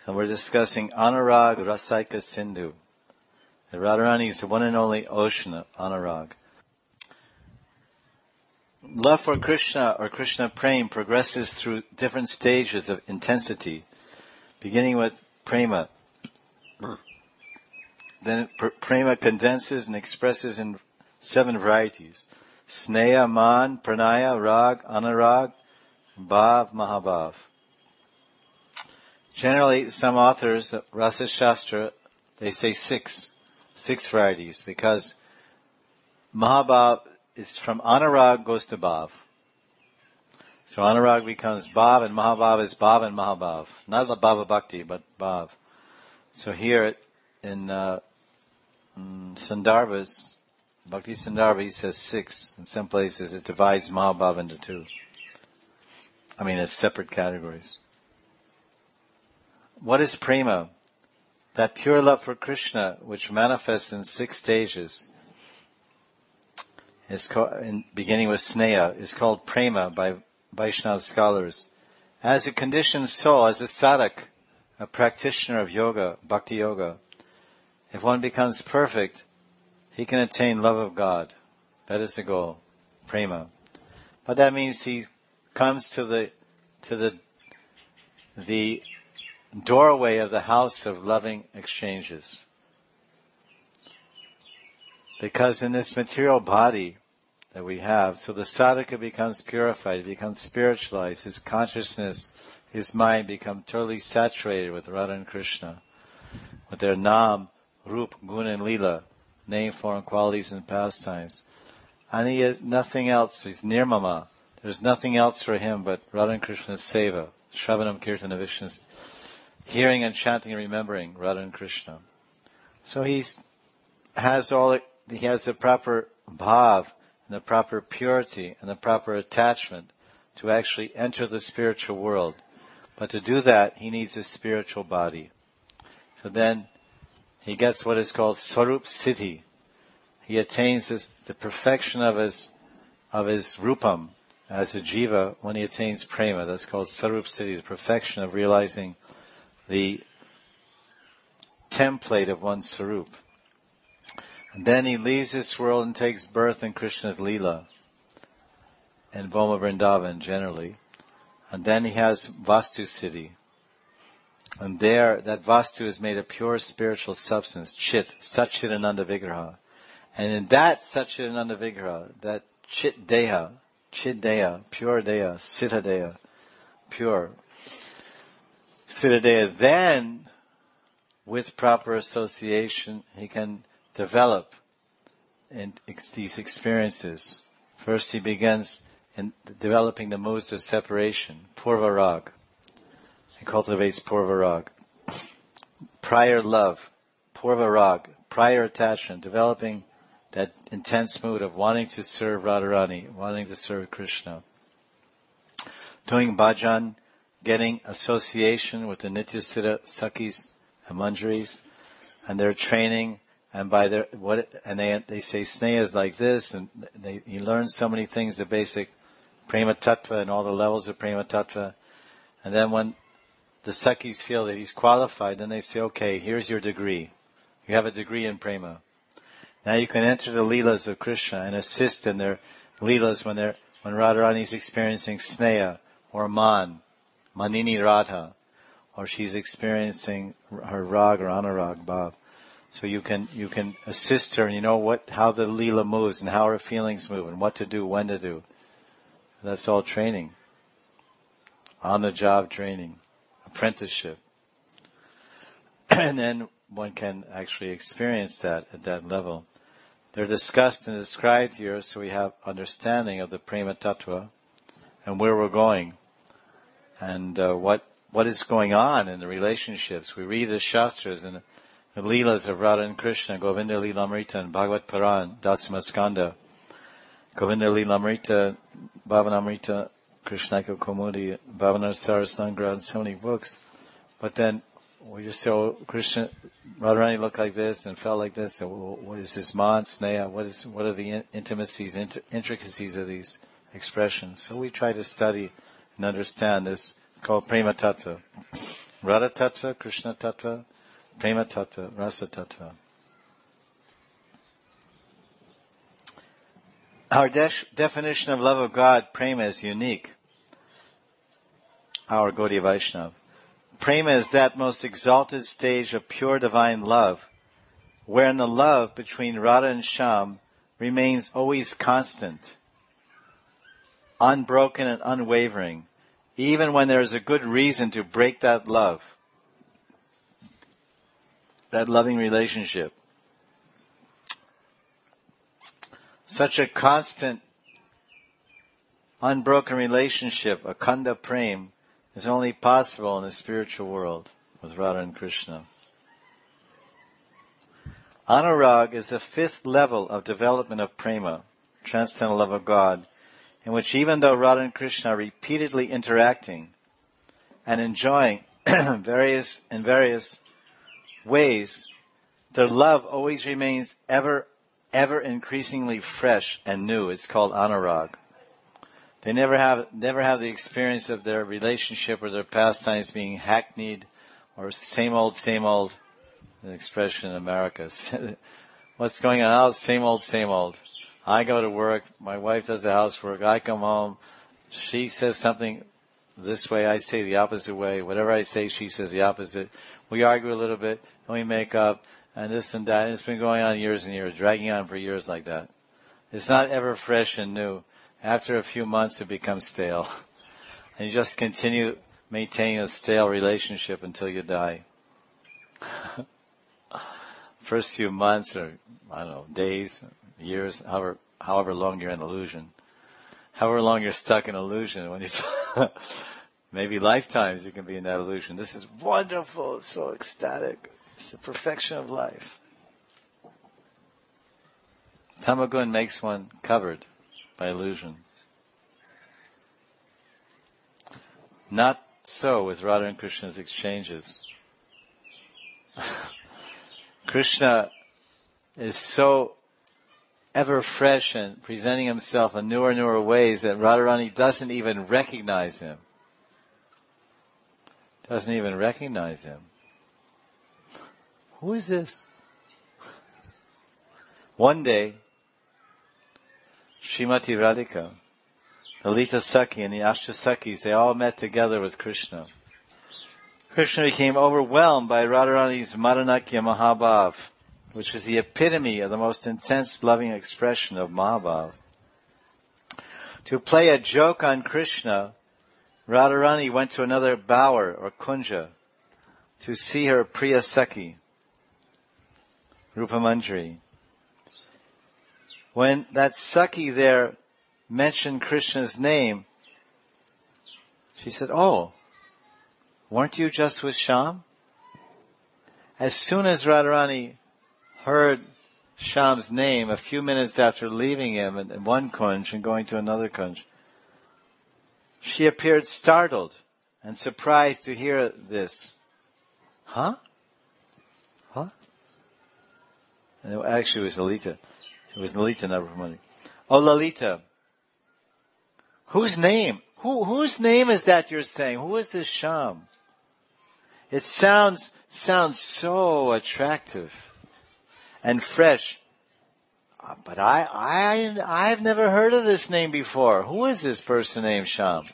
And we're discussing Anurag Rasika Sindhu. The Radharani is the one and only ocean of Anurag. Love for Krishna or Krishna Prem progresses through different stages of intensity, beginning with prema. Then prema condenses and expresses in 7 varieties: Sneha, Man, Pranaya, Rag, Anurag, Bhav, Mahabhav. Generally, some authors of Rasa Shastra, they say 6 varieties, because Mahabhav is from Anurag goes to Bhav. So Anurag becomes Bhav, and Mahabhav is Bhav and Mahabhav. Not the Bhava Bhakti, but Bhav. So here in Sandarbhas, Bhakti Sandarbha, he says 6. In some places it divides Mahabhav into 2. As separate categories. What is prema? That pure love for Krishna, which manifests in 6 stages, is beginning with sneha, is called prema by Vaishnava scholars. As a conditioned soul, as a sadhak, a practitioner of yoga, bhakti yoga, if one becomes perfect, he can attain love of God. That is the goal, prema. But that means he comes to the doorway of the house of loving exchanges. Because in this material body that we have, so the sadhaka becomes purified, he becomes spiritualized, his consciousness, his mind become totally saturated with Radha and Krishna, with their nam, rup, gun and lila, name, form, qualities and pastimes. And he has nothing else, he's nirmama. There's nothing else for him but Radha and Krishna's seva, Shravanam Kirtana Vishnu's hearing and chanting and remembering Radha and Krishna. So he has the proper bhav, and the proper purity, and the proper attachment to actually enter the spiritual world. But to do that, he needs a spiritual body. So then, he gets what is called Swarup Siddhi. He attains the perfection of his rupam as a jiva when he attains prema. That's called Swarup Siddhi, the perfection of realizing the template of one's swarup. And then he leaves this world and takes birth in Krishna's Leela, in Bhoma Vrindavan generally. And then he has Vastu Siddhi. And there, that Vastu is made of pure spiritual substance, Chit, Satchidananda Vigraha. And in that Satchidananda Vigraha, that Chit Deha, pure Deha, Siddha Deha, pure Siddha Deha, then, with proper association, he can develop in these experiences. First he begins in developing the modes of separation, Purva Rag. He cultivates Purva Rag. Prior love, Purva Rag, prior attachment, developing that intense mood of wanting to serve Radharani, wanting to serve Krishna. Doing bhajan, getting association with the Nityasiddha Sakhis and Manjaris, and their training. And by they say sneha is like this, and he learns so many things, the basic prema tattva and all the levels of prema tattva. And then when the Sakhis feel that he's qualified, then they say, okay, here's your degree. You have a degree in prema. Now you can enter the leelas of Krishna and assist in their leelas when Radharani is experiencing sneha or manini radha, or she's experiencing her rag or anurag bhav. So you can assist her, and you know how the Leela moves and how her feelings move and what to do, when to do. That's all training. On the job training. Apprenticeship. And then one can actually experience that at that level. They're discussed and described here so we have understanding of the Prema Tattva and where we're going and what is going on in the relationships. We read the Shastras and the Leelas of Radha and Krishna, Govinda Leelamrita and Bhagavad Paran, Dasima Skanda, Govinda Leelamrita, Bhavanamrita, Krishnaka Komudi, Bhavanar Sarasangra, and so many books. But then we just say, oh, Krishna, Radharani looked like this and felt like this. So what is his man, sneha? What are the intimacies, intricacies of these expressions? So we try to study and understand this, called Prema Tattva. Radha Tattva, Krishna Tattva, Prema Tattva, Rasa Tattva. Our definition of love of God, Prema, is unique. Our Gaudiya Vaishnava. Prema is that most exalted stage of pure divine love, wherein the love between Radha and Shyam remains always constant, unbroken and unwavering, even when there is a good reason to break that love, that loving relationship. Such a constant, unbroken relationship, Akhanda Prem, is only possible in the spiritual world with Radha and Krishna. Anurag is the fifth level of development of Prema, transcendental love of God, in which even though Radha and Krishna are repeatedly interacting and enjoying in various ways, their love always remains ever increasingly fresh and new. It's called Anurag. They never have the experience of their relationship or their pastimes being hackneyed or same old, an expression in America. What's going on? Oh, same old. I go to work, my wife does the housework, I come home, she says something this way, I say the opposite way, whatever I say, she says the opposite. We argue a little bit, and we make up, and this and that, and it's been going on years and years, dragging on for years like that. It's not ever fresh and new. After a few months, it becomes stale. And you just continue maintaining a stale relationship until you die. First few months, or, I don't know, days, years, however long you're in illusion. However long you're stuck in illusion, when you maybe lifetimes you can be in that illusion. This is wonderful, it's so ecstatic. It's the perfection of life. Tamagun makes one covered by illusion. Not so with Radha and Krishna's exchanges. Krishna is so ever fresh and presenting himself in newer and newer ways that Radharani doesn't even recognize him. Who is this? One day, Srimati Radhika, Lalita Sakhi, and the Ashtasakis, they all met together with Krishna. Krishna became overwhelmed by Radharani's Madanakya Mahabhav, which is the epitome of the most intense loving expression of Mahabhav. To play a joke on Krishna, Radharani went to another bower or kunja to see her Priya Sakhi, Rupamanjari. When that Sakhi there mentioned Krishna's name, she said, "Oh, weren't you just with Shyam?" As soon as Radharani heard Shyam's name, a few minutes after leaving him in one kunj and going to another kunj, she appeared startled and surprised to hear this. Huh? And actually, it was Lalita. It was Lalita, not Rupamanjari. Oh, Lalita. Whose name? Whose name is that you're saying? Who is this Shyam? It sounds so attractive and fresh. But I've never heard of this name before. Who is this person named Shyam?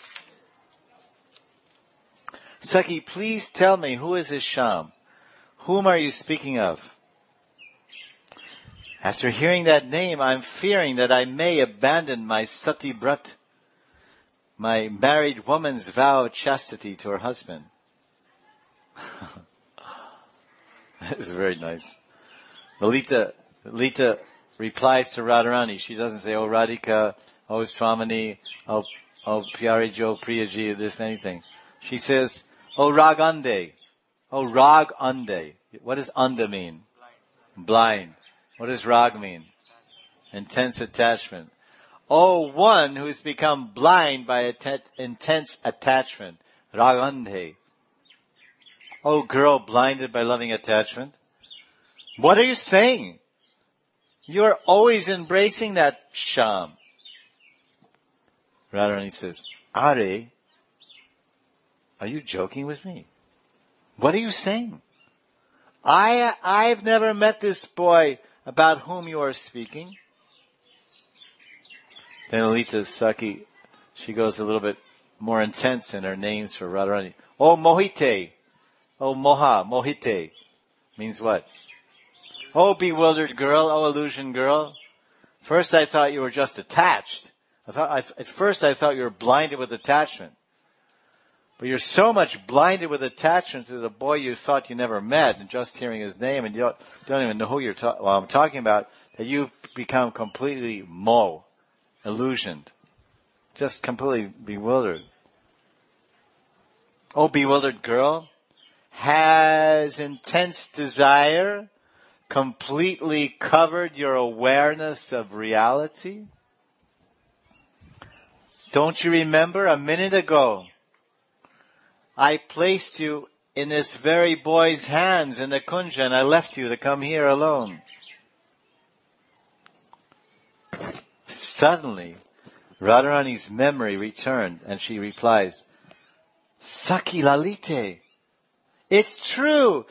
Sakhi, please tell me, who is this Shyam? Whom are you speaking of? After hearing that name, I'm fearing that I may abandon my sati brat, my married woman's vow of chastity to her husband. That is very nice. Lalita replies to Radharani. She doesn't say, "Oh Radhika, oh Swamini, oh Pyari Jo, Priyaji," this anything. She says, "Oh Ragande, oh Rag Ande." What does Anda mean? Blind. What does Rag mean? Intense attachment. Oh, one who's become blind by intense attachment. Ragande. Oh, girl blinded by loving attachment. What are you saying? You're always embracing that Shyam. Radharani says, "Are you joking with me?" What are you saying? I've never met this boy about whom you are speaking. Then Lalita Saki, she goes a little bit more intense in her names for Radharani. Oh, Mohite. Oh, Mohite. Means what? Oh, bewildered girl. Oh, illusion girl. First I thought you were just attached. At first I thought you were blinded with attachment. But you're so much blinded with attachment to the boy you thought you never met, and just hearing his name, and you don't even know who I'm talking about, that you've become completely illusioned. Just completely bewildered. Oh, bewildered girl, has intense desire completely covered your awareness of reality? Don't you remember a minute ago, I placed you in this very boy's hands in the kunja and I left you to come here alone. Suddenly, Radharani's memory returned and she replies, Saki Lalite, it's true.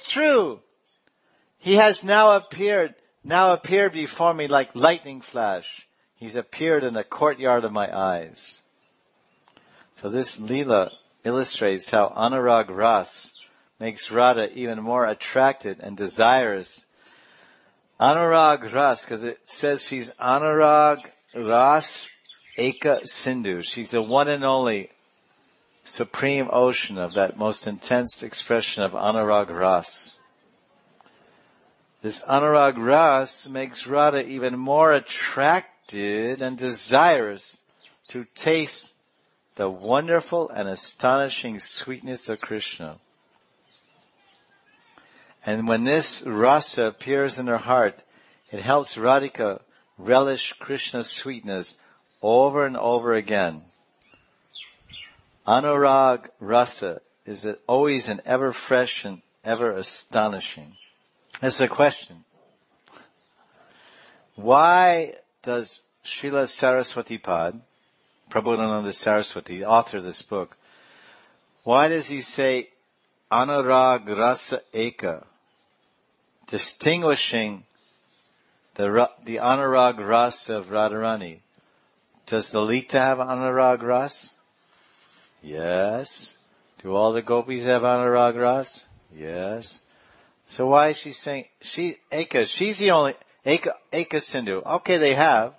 He has now appeared before me like lightning flash. He's appeared in the courtyard of my eyes. So this Leela illustrates how Anurag Ras makes Radha even more attracted and desirous. Anurag Ras, because it says she's Anurag Ras Eka Sindhu. She's the one and only supreme ocean of that most intense expression of Anurag Ras. This Anurag Ras makes Radha even more attracted and desirous to taste the wonderful and astonishing sweetness of Krishna. And when this rasa appears in her heart, it helps Radhika relish Krishna's sweetness over and over again. Anurag rasa is always an ever fresh and ever astonishing. That's the question. Why does Srila Saraswati Pad, Prabodhananda Saraswati, the author of this book, why does he say Anurag Rasa Eka, distinguishing the Anurag Rasa of Radharani? Does Lalita have Anurag Rasa? Yes. Do all the gopis have Anurag Rasa? Yes. So why is she saying, she's the only, Eka Sindhu. Okay, they have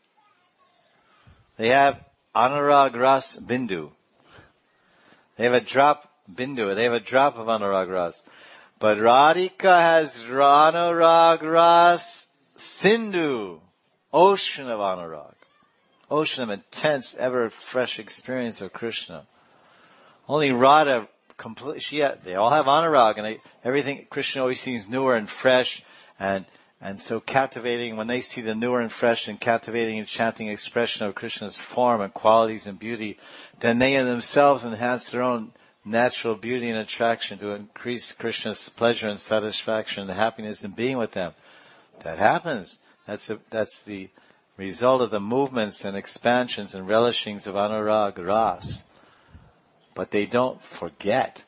Anurag Ras Bindu. They have a drop Bindu. They have a drop of Anurag Ras. But Radhika has Anurag Ras Sindhu. Ocean of Anurag. Ocean of intense, ever fresh experience of Krishna. Only Radha they all have Anurag, and everything Krishna always seems newer and fresh, and so captivating. When they see the newer and fresh and captivating, enchanting expression of Krishna's form and qualities and beauty, then they in themselves enhance their own natural beauty and attraction to increase Krishna's pleasure and satisfaction and happiness in being with them. That happens. That's the result of the movements and expansions and relishings of Anurag Ras. But they don't forget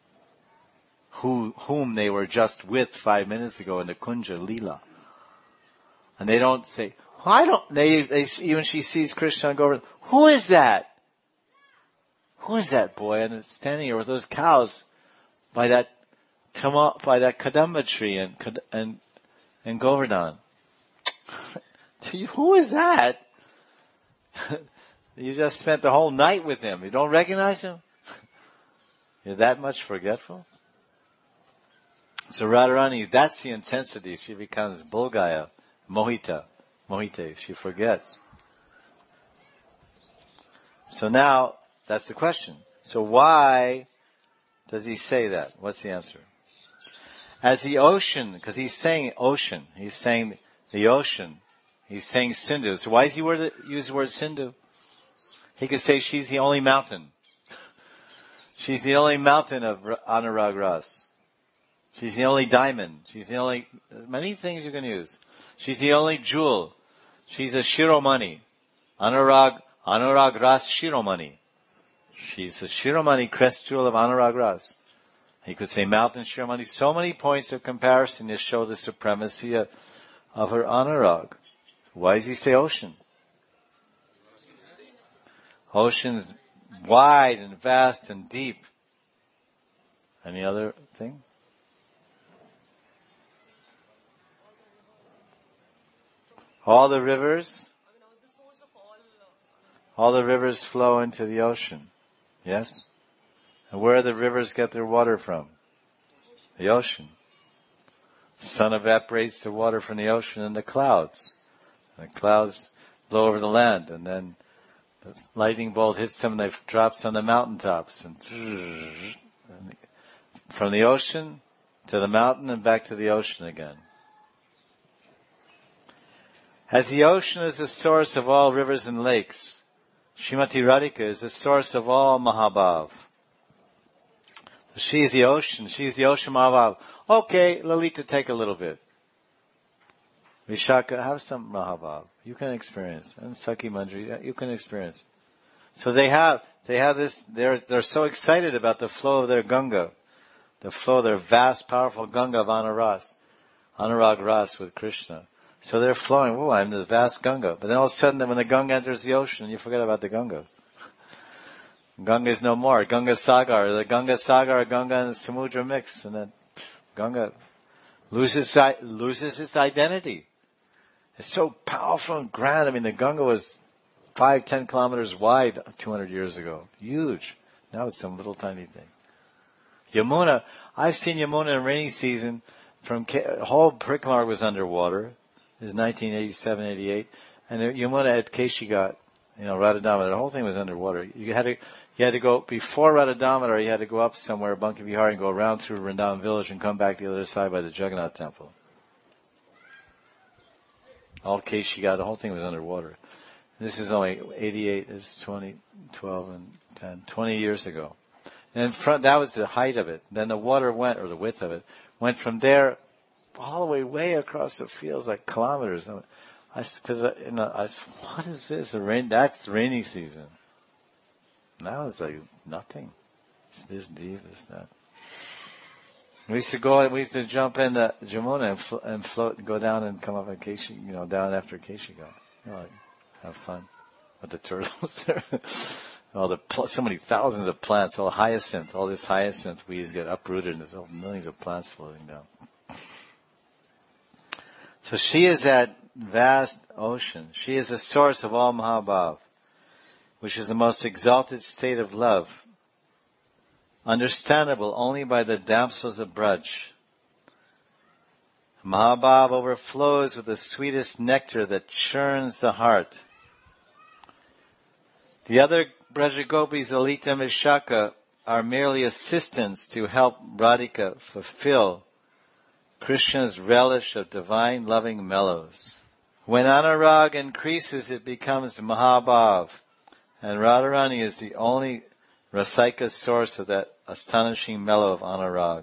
whom they were just with 5 minutes ago in the Kunja Leela. And they don't say, even she sees Krishna and go, who is that? Who is that boy? And it's standing here with those cows by that Kadamba tree and Govardhan. Who is that? You just spent the whole night with him. You don't recognize him? You're that much forgetful? So Radharani, that's the intensity. She becomes Bhogaya, Mohite. She forgets. So now, that's the question. So why does he say that? What's the answer? As the ocean, because he's saying ocean. He's saying the ocean. He's saying Sindhu. So why does he use the word Sindhu? He could say she's the only mountain. She's the only mountain of Anurag Ras. She's the only diamond. She's the only, many things you can use. She's the only jewel. She's a Shiromani. Anurag Ras Shiromani. She's the Shiromani crest jewel of Anurag Ras. You could say mountain Shiromani. So many points of comparison to show the supremacy of her anurag. Why does he say ocean? Ocean's wide and vast and deep. Any other thing? All the rivers flow into the ocean. Yes? And where do the rivers get their water from? The ocean. The sun evaporates the water from the ocean in the clouds. And the clouds blow over the land, and then the lightning bolt hits them and they drops on the mountaintops. And from the ocean to the mountain and back to the ocean again. As the ocean is the source of all rivers and lakes, Srimati Radhika is the source of all Mahabhav. She's the ocean Mahabhav. Okay, Lalita, take a little bit. Vishaka, have some Mahabhav. You can experience. And Sakhi Manjari, you can experience. So they have this, they're so excited about the flow of their Ganga. The flow of their vast, powerful Ganga of Anurag Ras with Krishna. So they're flowing, oh, I'm the vast Ganga. But then all of a sudden, when the Ganga enters the ocean, you forget about the Ganga. Ganga is no more. Ganga Sagar and Samudra mix. And then Ganga loses its identity. It's so powerful and grand. I mean, the Ganga was 5-10 kilometers wide 200 years ago. Huge. Now it's some little tiny thing. Yamuna, I've seen Yamuna in rainy season. Whole Parikramar was underwater. It was 1987, 88. And Yamuna at Keshigat, Radha-Damodar, the whole thing was underwater. You had to go, before Radha-Damodar, you had to go up somewhere, Banka Vihar, and go around through Vrindavan village and come back the other side by the Jagannath temple. All Keshigat, the whole thing was underwater. This is only 88, this is 2012 and 10, 20 years ago. And that was the height of it. Then the water went, or the width of it, went from there all the way across the fields, like kilometers. What is this? That's rainy season. Now it's like nothing. It's this deep, it's that. We used to jump in the Jamuna and float, go down and come up at Keshi, down after Keshigat. Have fun with the turtles there. So many thousands of plants, all this hyacinth weeds get uprooted and there's millions of plants floating down. So she is that vast ocean. She is the source of all Mahabhav, which is the most exalted state of love, understandable only by the damsels of Braj. Mahabhav overflows with the sweetest nectar that churns the heart. The other Braja Gopis, Lalita and Vishaka, are merely assistants to help Radhika fulfill Krishna's relish of divine loving mellows. When Anurag increases, it becomes Mahabhav, and Radharani is the only Rasika source of that astonishing mellow of Anurag.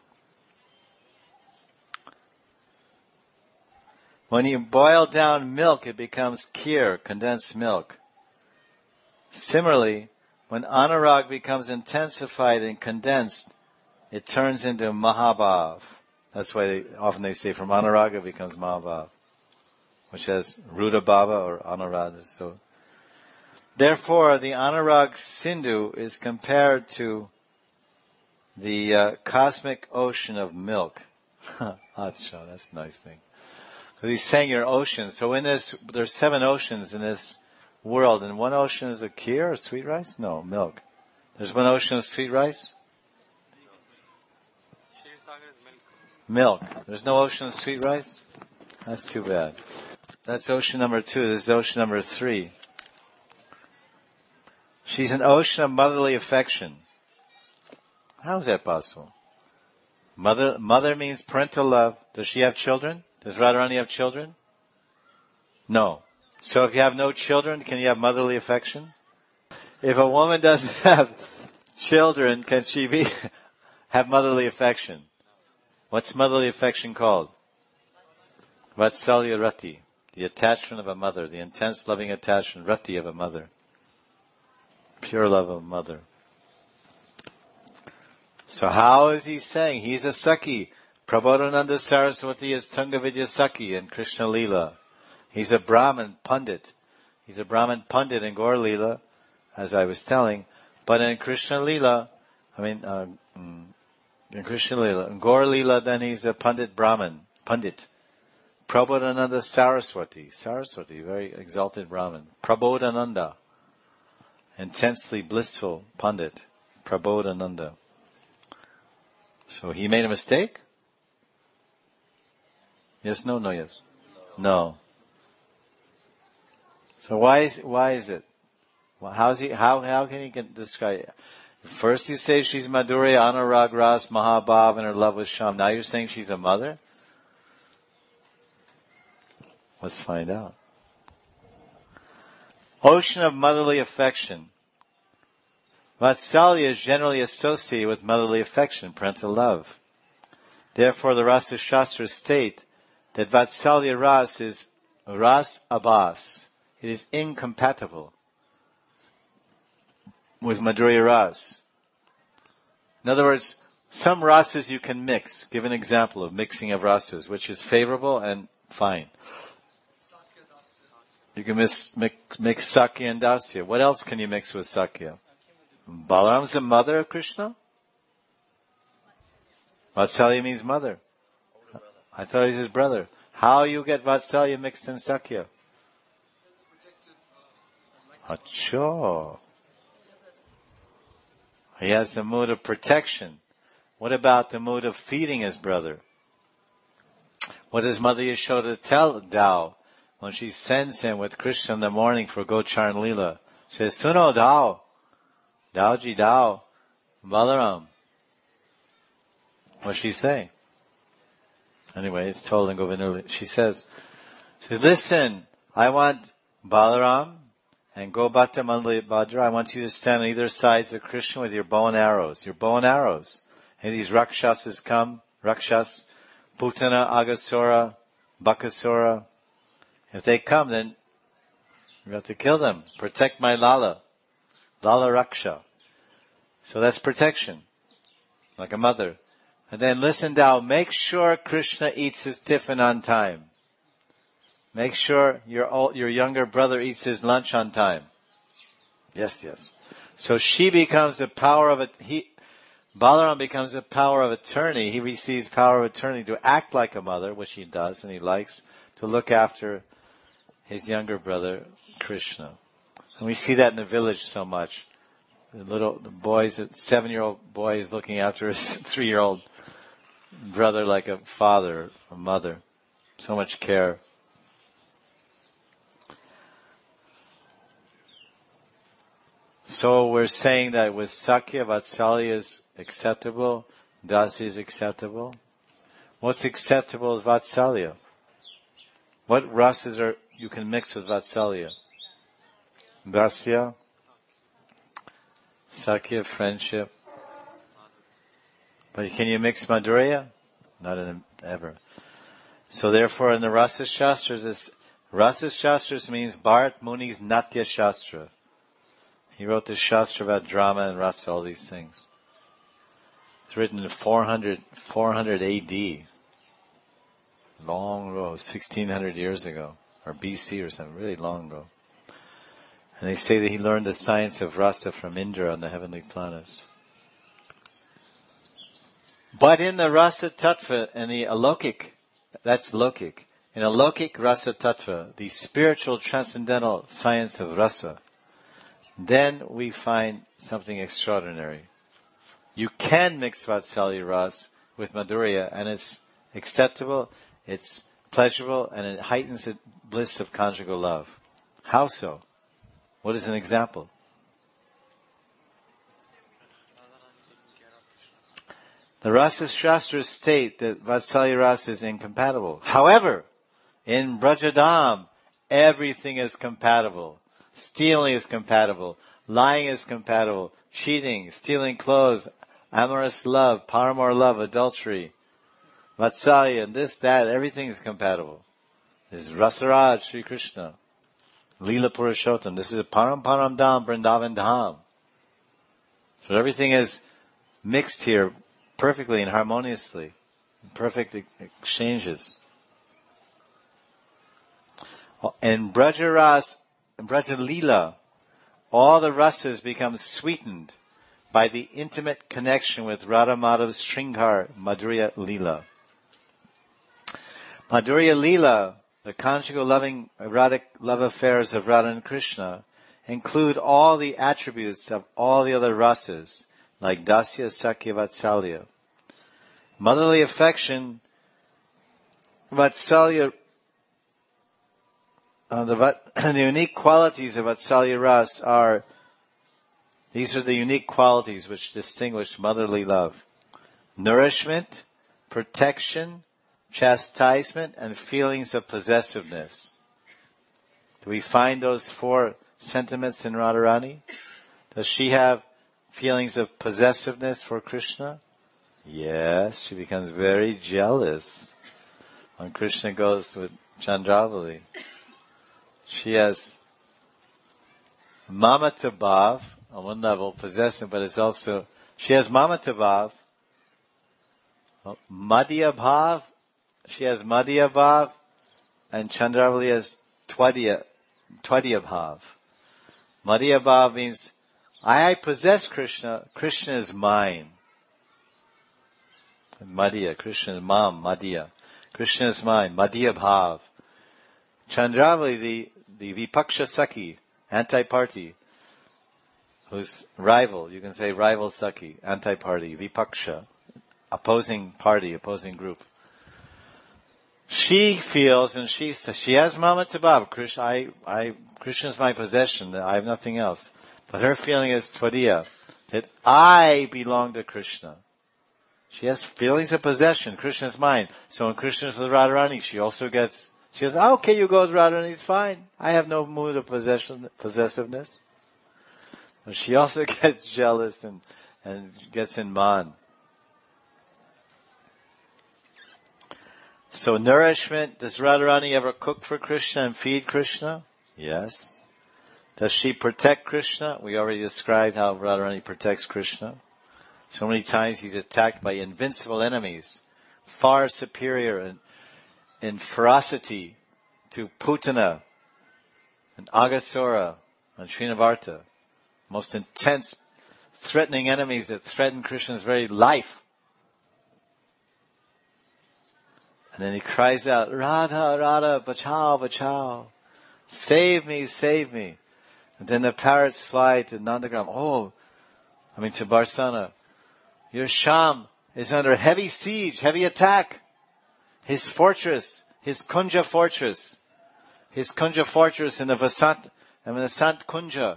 When you boil down milk, it becomes kheer, condensed milk. Similarly, when Anurag becomes intensified and condensed, it turns into Mahabhav. That's why often they say from Anuraga becomes Mahabhav, which has Rudabhava or Anuradha. So, therefore, the Anurag Sindhu is compared to the cosmic ocean of milk. Acha, that's a nice thing. So he's saying your ocean. So there's 7 oceans in this world, and one ocean is a kheer or sweet rice? No, milk. There's one ocean of sweet rice? Milk. There's no ocean of sweet rice? That's too bad. That's ocean number 2. This is ocean number 3. She's an ocean of motherly affection. How is that possible? Mother means parental love. Does she have children? Does Radharani have children? No. So if you have no children, can you have motherly affection? If a woman doesn't have children, can she have motherly affection? What's motherly affection called? Vatsalya Rati, the attachment of a mother, the intense loving attachment, Rati of a mother. Pure love of a mother. So how is he saying? He's a Sakhi. Prabodhananda Saraswati is Tungavidya Sakhi in Krishna Leela. He's a Brahmin Pandit. He's a Brahmin Pandit in Gaur Leela, as I was telling. But in Krishna Leela, in Krishna Leela, in Gaur Leela, then he's a Pandit Brahmin. Pandit. Prabodhananda Saraswati. Saraswati, very exalted Brahmin. Prabodhananda. Intensely blissful Pandit. Prabodhananda. So he made a mistake? Yes, no, yes. No. So why is it? Well, how can he describe it? First you say she's Madhurya, Anurag Ras, Mahabhav, and her love with Sham. Now you're saying she's a mother? Let's find out. Ocean of motherly affection. Vatsalya is generally associated with motherly affection, parental love. Therefore, the Rasa Shastras state that Vatsalya Ras is Ras Abhas. It is incompatible with Madhurya Ras. In other words, some rasas you can mix. Give an example of mixing of rasas, which is favorable and fine. You can mix Sakya and Dasya. What else can you mix with Sakya? Balaram's the mother of Krishna? Vatsalya means mother. I thought he was his brother. How you get Vatsalya mixed in Sakya? Acha. He has the mood of protection. What about the mood of feeding his brother? What does Mother Yashoda tell Dao when she sends him with Krishna in the morning for Gocharn Leela? She says, Suno Dao, Daoji Dao, Balaram. What's she saying? Anyway, it's told in Govinda. She says, listen, I want Balaram and Gobhata Mandali Bhadra. I want you to stand on either sides of Krishna with your bow and arrows. Your bow and arrows. And these Rakshasas come, Rakshas, Putana, Agasura, Bakasura. If they come, then you have to kill them. Protect my Lala. Lala Raksha. So that's protection. Like a mother. And then listen down. Make sure Krishna eats his tiffin on time. Make sure your younger brother eats his lunch on time. Yes. So she becomes the power of Balaram becomes the power of attorney. He receives power of attorney to act like a mother, which he does and he likes, to look after his younger brother, Krishna. And we see that in the village so much. The boys, 7-year-old boy is looking after his 3-year-old brother like a father, a mother. So much care. So we're saying that with Sakya, Vatsalya is acceptable, Dasi is acceptable. What's acceptable with Vatsalya? What rasas you can mix with Vatsalya? Dasya, Sakya, friendship. But can you mix Madhurya? Not ever. So therefore in the Rasa Shastras, Rasa Shastras means Bharat Muni's Natya Shastra. He wrote this Shastra about drama and rasa, all these things. It's written in 400 AD. Long ago, 1600 years ago. Or BC or something, really long ago. And they say that he learned the science of rasa from Indra on the heavenly planets. But in the rasa tattva and the alokik, that's lokik. In alokik rasa tattva, the spiritual transcendental science of rasa, then we find something extraordinary. You can mix Vatsalya Ras with Madhurya and it's acceptable, it's pleasurable, and it heightens the bliss of conjugal love. How so? What is an example? The Rasa Shastras state that Vatsalya Ras is incompatible. However, in Brajadam, everything is compatible. Stealing is compatible. Lying is compatible. Cheating, stealing clothes, amorous love, paramour love, adultery, Vatsalya, and this, that, everything is compatible. This is Rasaraj, Sri Krishna. Leela Purushottam. This is a Param Param Dham, Vrindavan Dham. So everything is mixed here perfectly and harmoniously, in perfect exchanges. In Braja Lila, all the rasas become sweetened by the intimate connection with Radha Madhav's Sringar Madhurya Lila. Madhurya Lila, the conjugal loving erotic love affairs of Radha and Krishna, include all the attributes of all the other rasas, like Dasya, Sakya, Vatsalya. Motherly affection, Vatsalya, the unique qualities of Vatsalya Ras are, these are the unique qualities which distinguish motherly love. Nourishment, protection, chastisement, and feelings of possessiveness. Do we find those four sentiments in Radharani? Does she have feelings of possessiveness for Krishna? Yes, she becomes very jealous when Krishna goes with Chandravali. She has mamata bhav, on one level, possessive, but it's also, she has mamata bhav, madhya bhav, she has madhya bhav, and Chandravali has twadya bhav. Madhya bhav means, I possess Krishna, Krishna is mine. Madhya, Krishna is mam, madhya. Krishna is mine, madhya bhav. Chandravali, the Vipaksha Sakhi, anti-party, who's rival, you can say rival Sakhi, anti-party, Vipaksha, opposing party, opposing group. She feels, and she has mamata bhav, Krishna is my possession, I have nothing else. But her feeling is tvadiya, that I belong to Krishna. She has feelings of possession, Krishna is mine. So when Krishna is with Radharani, she says, okay, you go with Radharani, it's fine. I have no mood of possessiveness. But she also gets jealous and gets in man. So nourishment, does Radharani ever cook for Krishna and feed Krishna? Yes. Does she protect Krishna? We already described how Radharani protects Krishna. So many times he's attacked by invincible enemies, far superior in ferocity to Putana and Aghasura and Srinavarta. Most intense, threatening enemies that threaten Krishna's very life. And then he cries out, Radha, Radha, bachao, bachao. Save me, save me. And then the parrots fly to Nandagram. To Barsana. Your Sham is under heavy siege, heavy attack. His fortress, his Kunja fortress in the Vasant Kunja.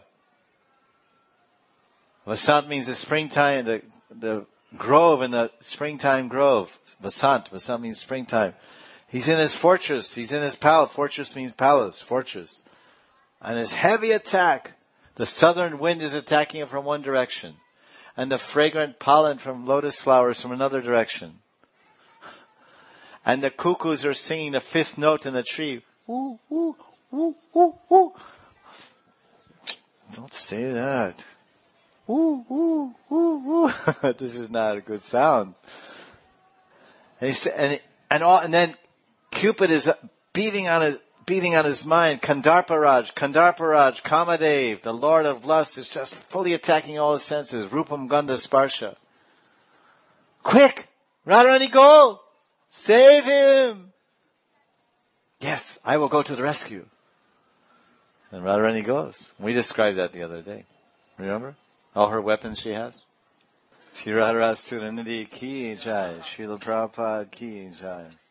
Vasant means the springtime, the grove in the springtime grove. Vasant means springtime. He's in his fortress, he's in his palace. Fortress means palace, fortress. And his heavy attack, the southern wind is attacking him from one direction. And the fragrant pollen from lotus flowers from another direction. And the cuckoos are singing the fifth note in the tree. Ooh, ooh, ooh, ooh, ooh. Don't say that. Ooh, ooh, ooh, ooh. This is not a good sound. And then Cupid is beating on his mind. Kandarparaj, Kamadev, the Lord of Lust, is just fully attacking all his senses. Rupam Gandha Sparsha. Quick! Radharani, go! Save him! Yes, I will go to the rescue. And Radharani goes. We described that the other day. Remember? All her weapons she has. Shri Radharani Suranidhi ki jai. Srila Prabhupada ki jai.